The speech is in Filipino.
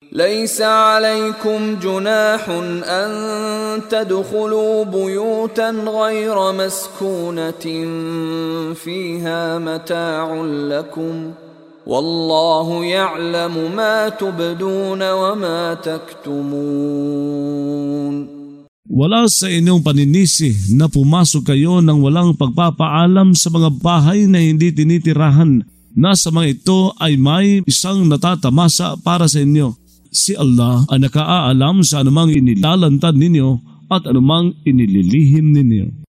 ليس عليكم جناح أن تدخلوا بيوتا غير مسكونة فيها متاع لكم والله يعلم ما تبدون وما تكتمون. Wala sa inyong paninisi na pumasok kayo ng walang pagpapaalam sa mga bahay na hindi tinitirahan na sa mga ito ay may isang natatamasa para sa inyo. Si Allah ang nakaaalam sa anumang inilalantad ninyo at anumang inililihim ninyo.